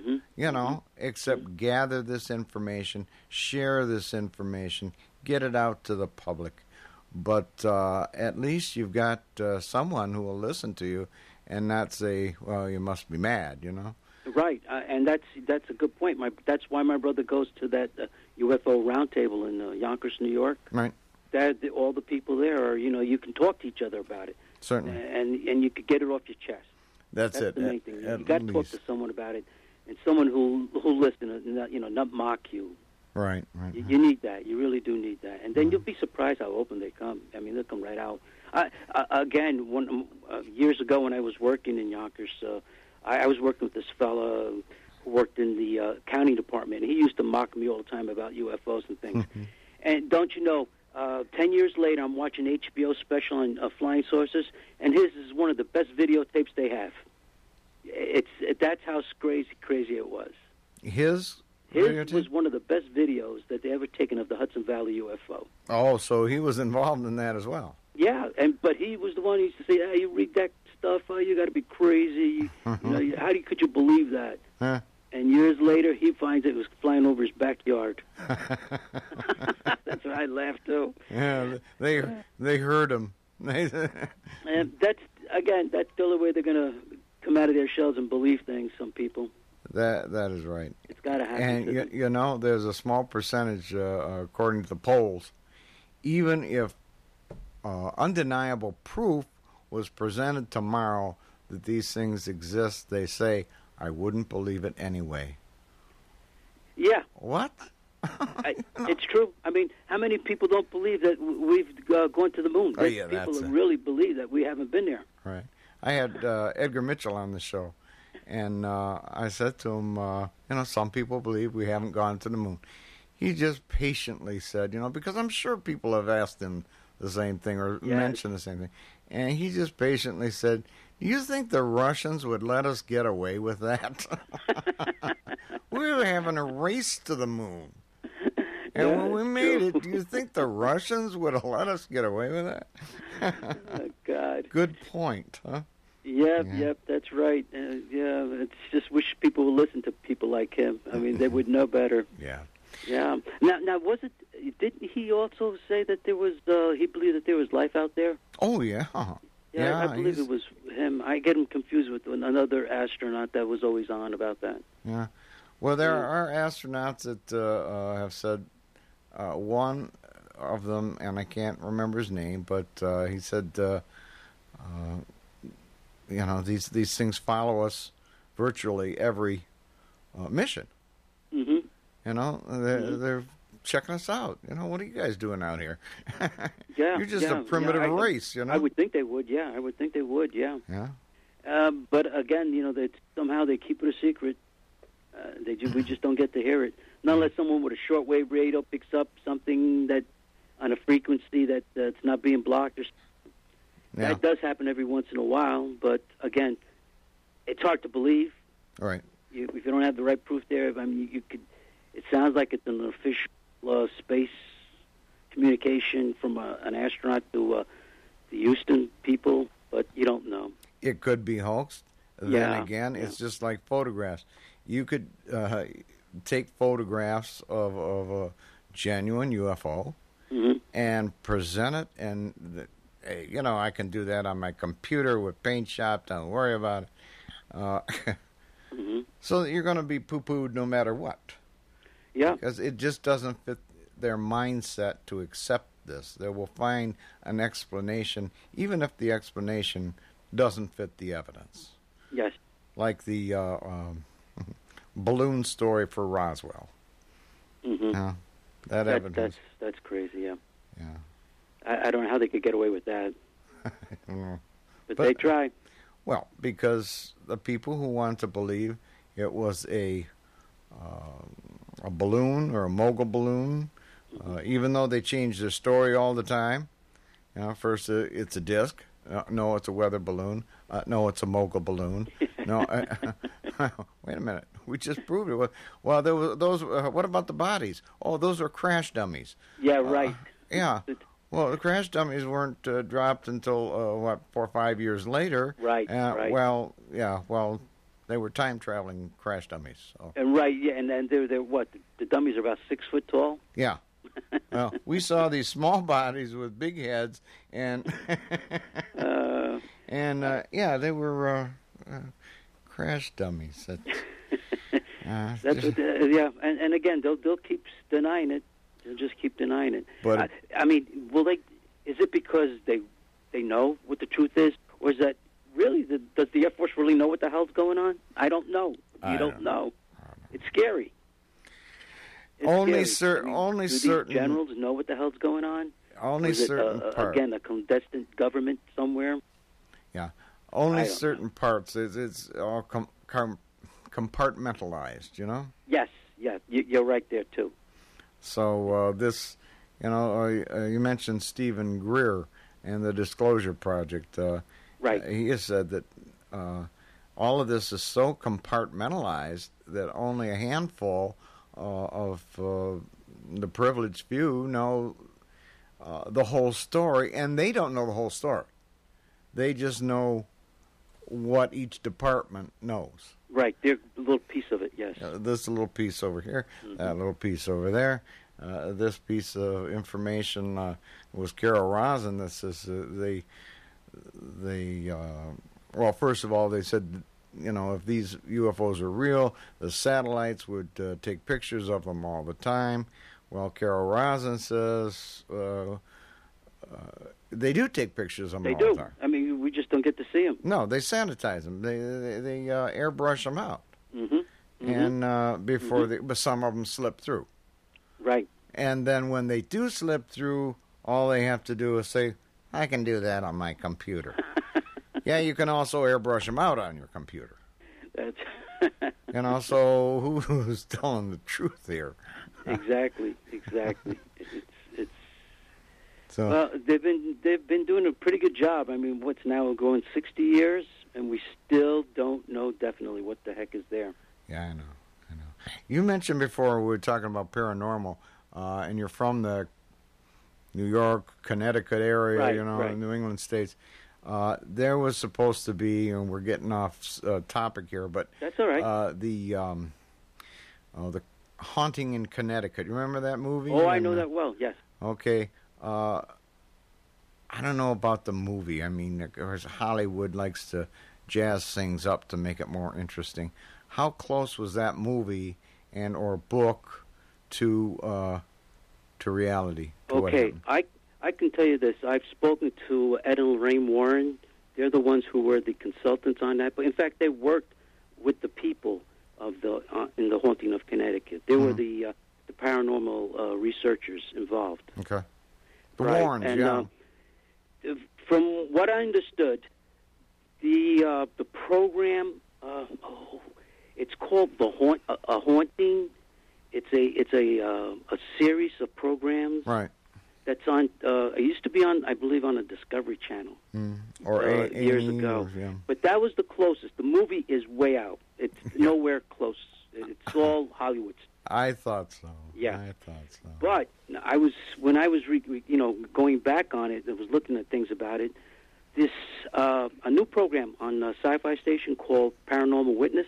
except gather this information, share this information, get it out to the public. But at least you've got someone who will listen to you and not say, well, you must be mad, Right, and that's a good point. That's why my brother goes to that UFO roundtable in Yonkers, New York. Right. All the people there are, you can talk to each other about it. Certainly. And you could get it off your chest. That's it. The main thing. You got to talk to someone about it, and someone who'll listen, and not mock you. Right. You need that. You really do need that. And then you'll be surprised how open they come. I mean, they'll come right out. Again, years ago when I was working in Yonkers, I was working with this fella who worked in the county department. He used to mock me all the time about UFOs and things. And don't you know, 10 years later, I'm watching HBO special on flying saucers, and his is one of the best videotapes they have. That's how crazy it was. His was one of the best videos that they ever taken of the Hudson Valley UFO. Oh, so he was involved in that as well. Yeah, but he was the one who used to say, "Hey, you read that stuff? Oh, you got to be crazy. Could you believe that?" Huh. And years later, he finds it was flying over his backyard. That's why I laughed too. Yeah, they heard him. And that's the only way they're going to come out of their shells and believe things. Some people. That is right. It's got to happen. And there's a small percentage, according to the polls, even if undeniable proof was presented tomorrow that these things exist, they say, I wouldn't believe it anyway. Yeah. What? It's true. I mean, how many people don't believe that we've gone to the moon? Oh, yeah, people really believe that we haven't been there. Right. I had Edgar Mitchell on the show, and I said to him, some people believe we haven't gone to the moon. He just patiently said, because I'm sure people have asked him the same thing or mentioned the same thing. And he just patiently said, do you think the Russians would let us get away with that? We were having a race to the moon. And when we made it, do you think the Russians would have let us get away with that? Oh, God. Good point, huh? Yep, that's right. It's just wish people would listen to people like him. I mean, they would know better. Yeah. Now, didn't he also say that there was, he believed that there was life out there? Oh, yeah. Yeah, I believe it was him. I get him confused with another astronaut that was always on about that. Yeah. Well, there are astronauts that have said, one of them, and I can't remember his name, but he said, these things follow us virtually every mission. Mm-hmm. They're checking us out. What are you guys doing out here? Yeah, you're just a primitive race. I would think they would. Yeah, I would think they would. Yeah. Yeah. But again, that somehow they keep it a secret. We just don't get to hear it. Not unless someone with a shortwave radio picks up something that on a frequency that's not being blocked. That does happen every once in a while, but again, it's hard to believe. Right. If you don't have the right proof there, I mean, you could. It sounds like it's an official space communication from an astronaut to the Houston people, but you don't know. It could be hoaxed. Then again, it's just like photographs. You could take photographs of a genuine UFO and present it, and hey, I can do that on my computer with Paint Shop. Don't worry about it. So you're going to be poo-pooed no matter what. Yeah. Because it just doesn't fit their mindset to accept this. They will find an explanation, even if the explanation doesn't fit the evidence. Yes. Like the balloon story for Roswell. Mm-hmm. That evidence. That's crazy, yeah. Yeah. I don't know how they could get away with that. But they try. Well, because the people who want to believe it was a balloon or a mogul balloon, even though they change their story all the time. First it's a disc. No, it's a weather balloon. No, it's a mogul balloon. No, wait a minute. We just proved it. Well, there was those. What about the bodies? Oh, those are crash dummies. Yeah, right. Yeah. Well, the crash dummies weren't dropped until 4 or 5 years later. Right. Right. Well, yeah. Well, they were time traveling crash dummies. So. And right. Yeah. And then they're what? The dummies are about 6 foot tall. Yeah. Well, we saw these small bodies with big heads, and yeah, they were crash dummies. That's what. Yeah. And again, they'll keep denying it. They'll just keep denying it. But I mean, will they? Is it because they know what the truth is, or is that really does the Air Force really know what the hell's going on? I don't know. You don't know. It's scary. It's only scary. only do certain these generals know what the hell's going on? Only certain parts. Again, a clandestine government somewhere. Yeah, only certain parts. It's all compartmentalized. Yes. Yeah. You're right there too. So this, you mentioned Stephen Greer and the Disclosure Project. Right. He has said that all of this is so compartmentalized that only a handful of the privileged few know the whole story, and they don't know the whole story. They just know what each department knows. Right, they're a little piece of it, yes. This little piece over here, that little piece over there. This piece of information was Carol Rosin that says well, first of all, they said, if these UFOs are real, the satellites would take pictures of them all the time. Well, Carol Rosin says they do take pictures of them all the time. I mean, we just don't get to see them. No, they sanitize them. They airbrush them out. And before but some of them slip through. Right. And then when they do slip through, all they have to do is say, I can do that on my computer. Yeah, you can also airbrush them out on your computer. That's so who's telling the truth here? Exactly. It's so. Well, they've been doing a pretty good job. I mean, what's now going 60 years, and we still don't know definitely what the heck is there. Yeah, I know. You mentioned before we were talking about paranormal, and you're from the New York, Connecticut area, right. New England states. There was supposed to be, and we're getting off topic here, but that's all right. The Haunting in Connecticut. You remember that movie? Oh, I know that well. Yes. Okay. I don't know about the movie. I mean, of course, Hollywood likes to jazz things up to make it more interesting. How close was that movie and or book to reality? Okay, I can tell you this. I've spoken to Ed and Lorraine Warren. They're the ones who were the consultants on that. But in fact, they worked with the people of in the Haunting of Connecticut. They were the paranormal researchers involved. Okay. The Warrens, and, from what I understood, the program, it's called a Haunting. It's a series of programs. Right. That's on. It used to be on, I believe, on a Discovery Channel. Or years ago. Yeah. But that was the closest. The movie is way out. It's nowhere close. It's all Hollywood. I thought so. Yeah. I thought so. But when I was going back on it, I was looking at things about it. This a new program on Sci-Fi Station called Paranormal Witness.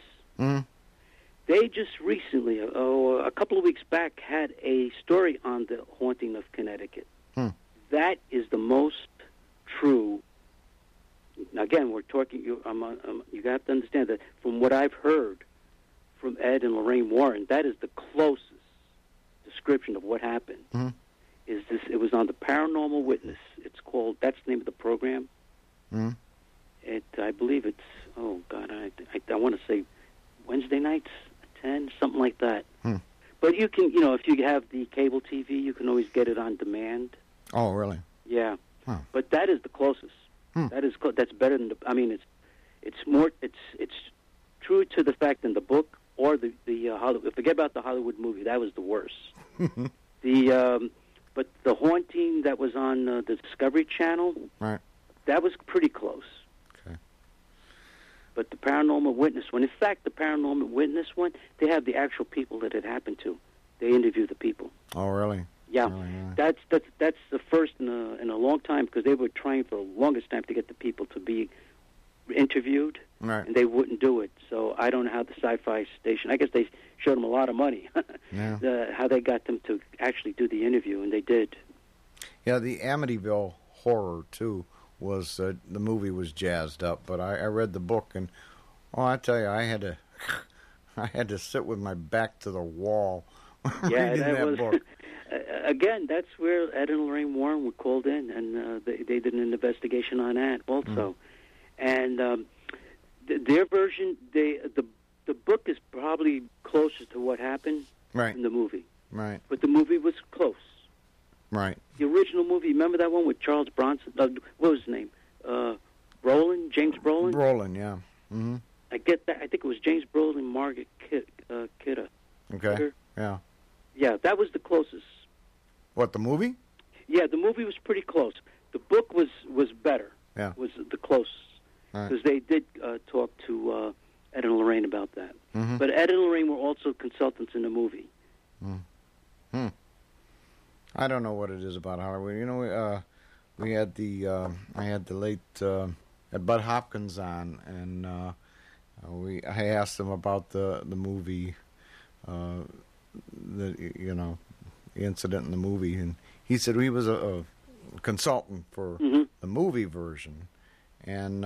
They just recently, a couple of weeks back, had a story on the Haunting of Connecticut. That is the most true. Again, we're talking. You have to understand that from what I've heard from Ed and Lorraine Warren, that is the closest description of what happened. Mm-hmm. Is this? It was on the Paranormal Witness. It's called. That's the name of the program. Mm-hmm. I believe it's. Oh God, I want to say Wednesday nights at 10, something like that. But you can, if you have the cable TV, you can always get it on demand. Oh, really? Yeah. Huh. But that is the closest. That is that's better than it's more true to the fact in the book or the Hollywood. Forget about the Hollywood movie. That was the worst. But the haunting that was on the Discovery Channel, right? That was pretty close. Okay. But the Paranormal Witness one, in fact, the Paranormal Witness one, they have the actual people that it happened to. They interview the people. Oh, really? Yeah, really? That's the first in a long time, because they were trying for the longest time to get the people to be interviewed, right? And they wouldn't do it. So I don't know how the Sci-Fi Station. I guess they showed them a lot of money. How they got them to actually do the interview, and they did. Yeah, the Amityville Horror too was the movie was jazzed up, but I read the book, and I tell you, I had to sit with my back to the wall reading that book. Again, that's where Ed and Lorraine Warren were called in, and they did an investigation on that also. And their version, the book is probably closer to what happened in the movie. Right. But the movie was close. Right. The original movie, remember that one with Charles Bronson? What was his name? Brolin? James Brolin? Brolin, yeah. Mm-hmm. I get that. I think it was James Brolin and Margaret Kidder. Okay. Kidder? Yeah. Yeah, that was the closest. What, the movie? Yeah, the movie was pretty close. The book was better. Yeah. Was the closest. Right. Because they did talk to Ed and Lorraine about that. Mm-hmm. But Ed and Lorraine were also consultants in the movie. I don't know what it is about Hollywood. We had I had the late Bud Hopkins on, and I asked him about the movie, the incident in the movie, and he said he was a consultant for the movie version, and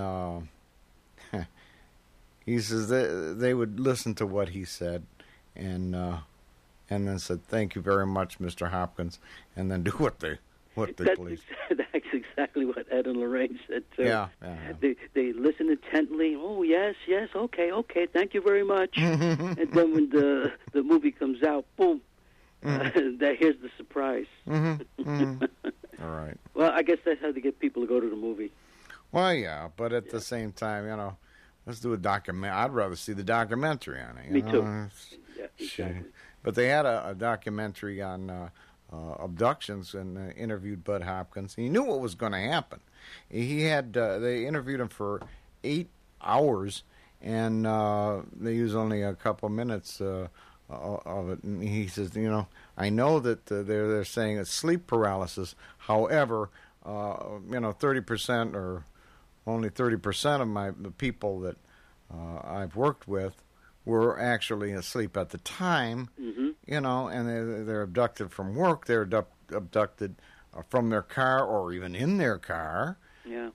he says they would listen to what he said, and then said, "Thank you very much, Mr. Hopkins," and then do what they please. That's exactly what Ed and Lorraine said too. Yeah. They listen intently. Oh yes, okay, thank you very much. And then when the movie comes out, boom, here's the surprise. All right. Well, I guess that's how to get people to go to the movie. Well, yeah, but at the same time, let's do a documentary. I'd rather see the documentary on it. Me too. Yeah, exactly. But they had a documentary on abductions and interviewed Bud Hopkins. He knew what was going to happen. He had they interviewed him for 8 hours, and they used only a couple minutes of it. And he says, I know that they're saying it's sleep paralysis. However, 30% or only 30% of the people that I've worked with were actually asleep at the time, and they're abducted from work. They're abducted from their car or even in their car. Yeah.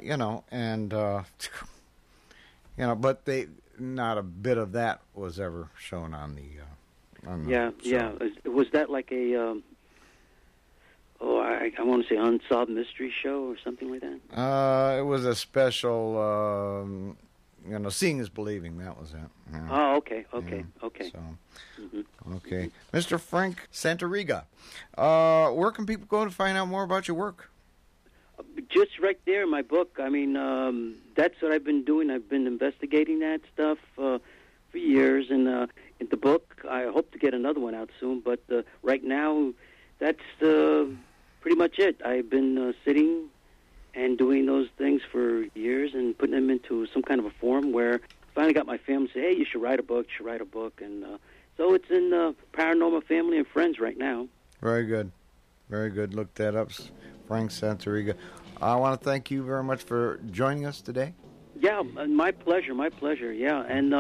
But not a bit of that was ever shown on the. Yeah. Was that like a? I want to say unsolved mystery show or something like that. It was a special. Seeing is believing. That was it. Yeah. Oh, okay. So, okay, Mm-hmm. Mr. Frank Santoriga, where can people go to find out more about your work? Just right there in my book. I mean, that's what I've been doing. I've been investigating that stuff for years, and in the book, I hope to get another one out soon. But right now, that's pretty much it. I've been sitting and doing those things for years and putting them into some kind of a form where I finally got my family to say, hey, you should write a book, And so it's in Paranormal Family and Friends right now. Very good. Very good. Look that up, Frank Santoriga. I want to thank you very much for joining us today. Yeah, my pleasure, yeah. And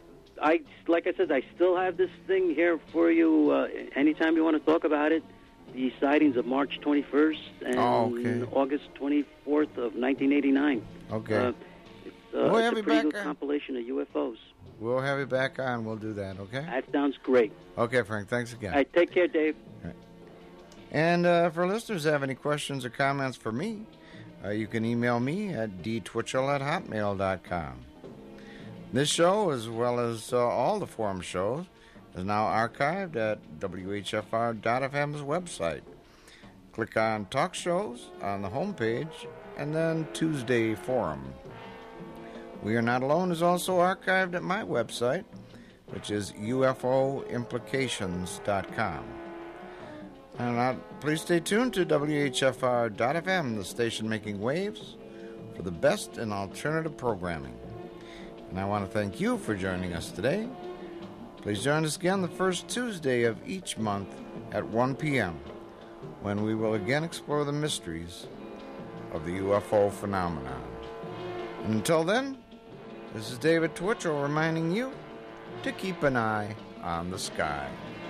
like I said, I still have this thing here for you. Anytime you want to talk about it, the sightings of March 21st and August 24th of 1989. Okay. We'll have you back on. Compilation of UFOs. We'll have you back on. We'll do that, okay? That sounds great. Okay, Frank. Thanks again. All right, take care, Dave. All right. And for listeners who have any questions or comments for me, you can email me at dtwitchell@hotmail.com. This show, as well as all the forum shows, is now archived at WHFR.FM's website. Click on Talk Shows on the homepage, and then Tuesday Forum. We Are Not Alone is also archived at my website, which is ufoimplications.com. And please stay tuned to WHFR.FM, the station making waves for the best in alternative programming. And I want to thank you for joining us today. Please join us again the first Tuesday of each month at 1 p.m., when we will again explore the mysteries of the UFO phenomenon. And until then, this is David Twitchell reminding you to keep an eye on the sky.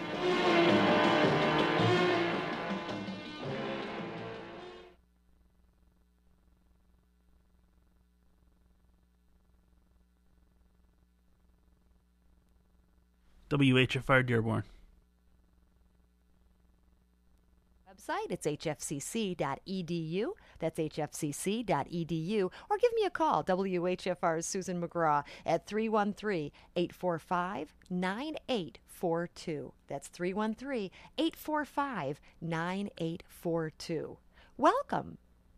WHFR Dearborn. Website, it's hfcc.edu. That's hfcc.edu. Or give me a call, WHFR's Susan McGraw, at 313-845-9842. That's 313-845-9842. Welcome.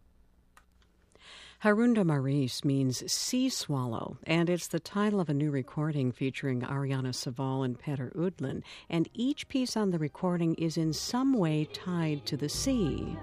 Harunda Maris means sea swallow, and it's the title of a new recording featuring Ariana Saval and Peter Udlin, and each piece on the recording is in some way tied to the sea.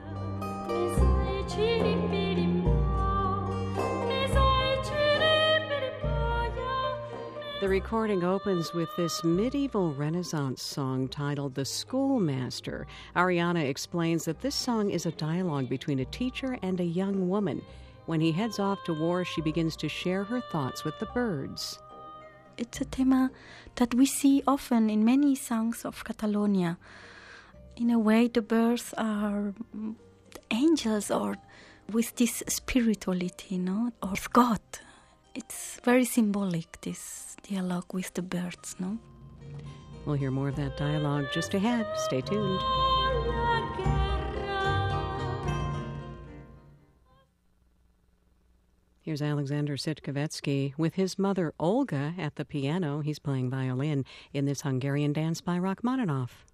The recording opens with this medieval Renaissance song titled The Schoolmaster. Ariana explains that this song is a dialogue between a teacher and a young woman. When he heads off to war, she begins to share her thoughts with the birds. It's a theme that we see often in many songs of Catalonia. In a way, the birds are angels, or with this spirituality, of God. It's very symbolic, this dialogue with the birds, no? We'll hear more of that dialogue just ahead. Stay tuned. Here's Alexander Sitkovetsky with his mother Olga at the piano. He's playing violin in this Hungarian dance by Rachmaninoff.